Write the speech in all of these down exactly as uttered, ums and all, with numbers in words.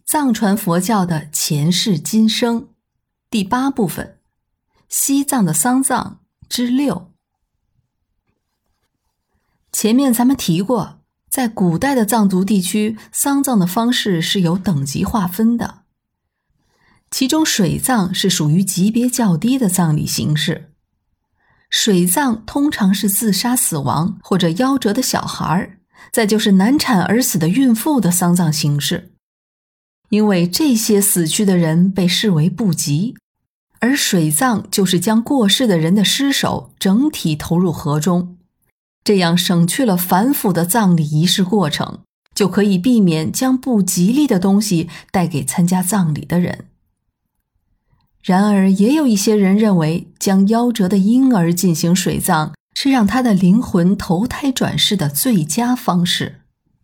藏传佛教的前世今生第八部分，西藏的丧葬之六。前面咱们提过，在古代的藏族地区，丧葬的方式是有等级划分的，其中水葬是属于级别较低的葬礼形式。水葬通常是自杀死亡或者夭折的小孩，再就是难产而死的孕妇的丧葬形式。因为这些死去的人被视为不吉，而水葬就是将过世的人的尸首整体投入河中，这样省去了繁复的葬礼仪式过程，就可以避免将不吉利的东西带给参加葬礼的人。然而也有一些人认为，将夭折的婴儿进行水葬是让他的灵魂投胎转世的最佳方式。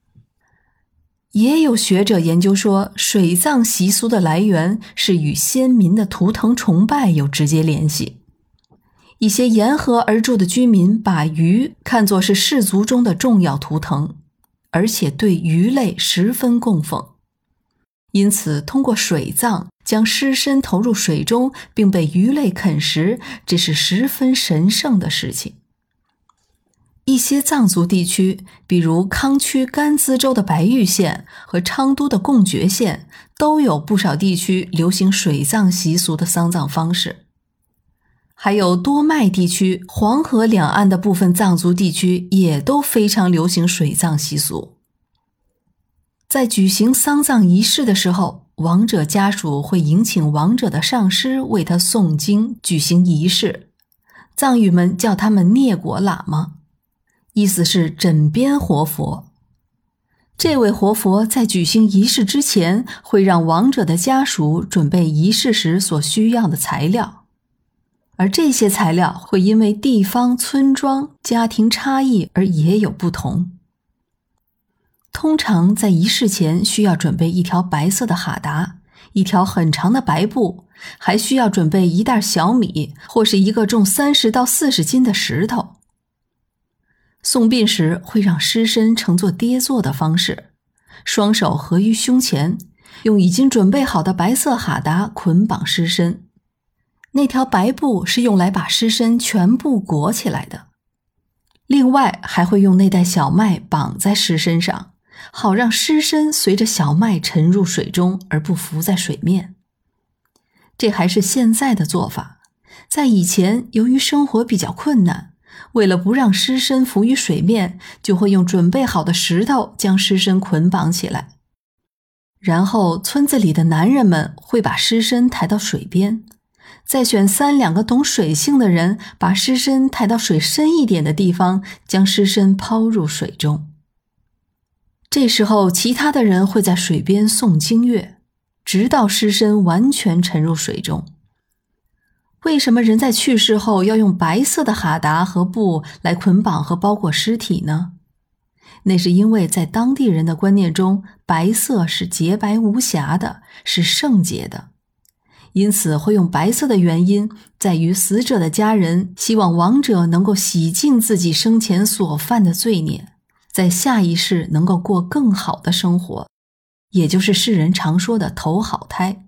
也有学者研究说，水葬习俗的来源是与先民的图腾崇拜有直接联系。一些沿河而筑的居民把鱼看作是氏族中的重要图腾，而且对鱼类十分供奉。因此通过水葬将尸身投入水中并被鱼类啃食，这是十分神圣的事情。一些藏族地区，比如康区甘孜州的白玉县和昌都的贡觉县，都有不少地区流行水葬习俗的丧葬方式。还有多麦地区、黄河两岸的部分藏族地区也都非常流行水葬习俗。在举行丧葬仪式的时候，亡者家属会迎请亡者的上师为他诵经，举行仪式。藏语们叫他们聂果喇嘛，意思是枕边活佛。这位活佛在举行仪式之前，会让亡者的家属准备仪式时所需要的材料，而这些材料会因为地方、村庄、家庭差异而也有不同。通常在仪式前需要准备一条白色的哈达，一条很长的白布，还需要准备一袋小米或是一个重三十到四十斤的石头。送殡时会让尸身呈作跌坐的方式，双手合于胸前，用已经准备好的白色哈达捆绑尸身。那条白布是用来把尸身全部裹起来的。另外还会用那袋小麦绑在尸身上，好让尸身随着小麦沉入水中而不浮在水面。这还是现在的做法，在以前由于生活比较困难，为了不让尸身浮于水面，就会用准备好的石头将尸身捆绑起来。然后村子里的男人们会把尸身抬到水边，再选三两个懂水性的人，把尸身抬到水深一点的地方，将尸身抛入水中。这时候其他的人会在水边诵经乐，直到尸身完全沉入水中。为什么人在去世后要用白色的哈达和布来捆绑和包裹尸体呢？那是因为在当地人的观念中，白色是洁白无瑕的，是圣洁的。因此会用白色的原因在于死者的家人希望亡者能够洗净自己生前所犯的罪孽，在下一世能够过更好的生活，也就是世人常说的投好胎。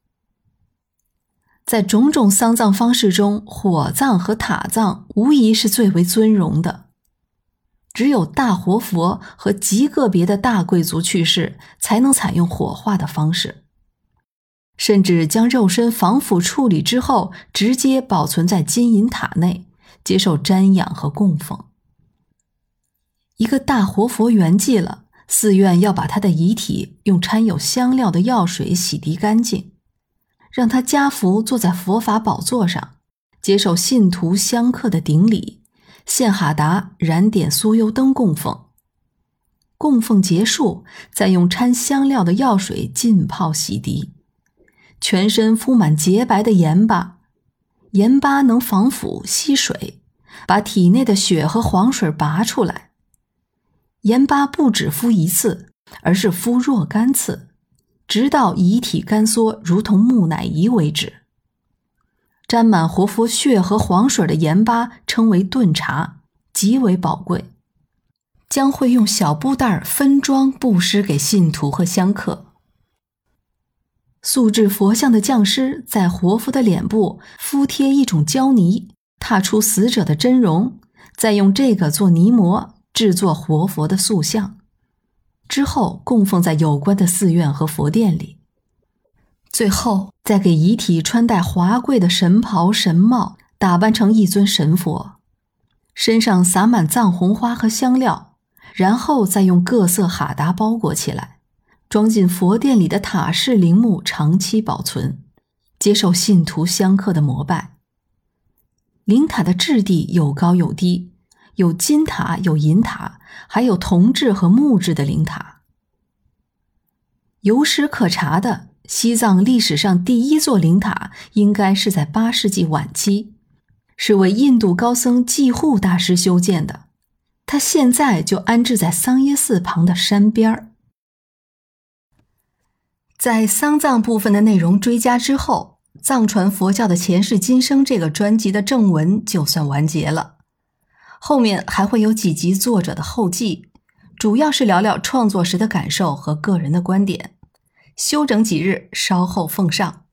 在种种丧葬方式中，火葬和塔葬无疑是最为尊荣的。只有大活佛和极个别的大贵族去世，才能采用火化的方式。甚至将肉身防腐处理之后，直接保存在金银塔内，接受瞻仰和供奉。一个大活佛圆寂了，寺院要把他的遗体用掺有香料的药水洗涤干净，让他家福坐在佛法宝座上，接受信徒香客的顶礼，献哈达、燃点酥油灯供奉。供奉结束，再用掺香料的药水浸泡洗涤，全身敷满洁白的盐巴，盐巴能防腐吸水，把体内的血和黄水拔出来。盐巴不只敷一次，而是敷若干次，直到遗体干缩如同木乃伊为止。沾满活佛血和黄水的盐巴称为顿茶，极为宝贵，将会用小布袋分装布施给信徒和香客。 塑制佛像的匠师在活佛的脸部敷贴一种胶泥，踏出死者的真容，再用这个做泥模制作活佛的塑像，之后供奉在有关的寺院和佛殿里。最后再给遗体穿戴华贵的神袍神帽，打扮成一尊神佛，身上撒满藏红花和香料，然后再用各色哈达包裹起来，装进佛殿里的塔式陵墓，长期保存，接受信徒香客的膜拜。灵塔的质地有高有低，有金塔有银塔，还有铜制和木质的灵塔。有史可查的西藏历史上第一座灵塔应该是在八世纪晚期，是为印度高僧济护大师修建的，它现在就安置在桑耶寺旁的山边儿。在丧葬部分的内容追加之后，藏传佛教的前世今生这个专辑的正文就算完结了。后面还会有几集作者的后记，主要是聊聊创作时的感受和个人的观点。休整几日，稍后奉上。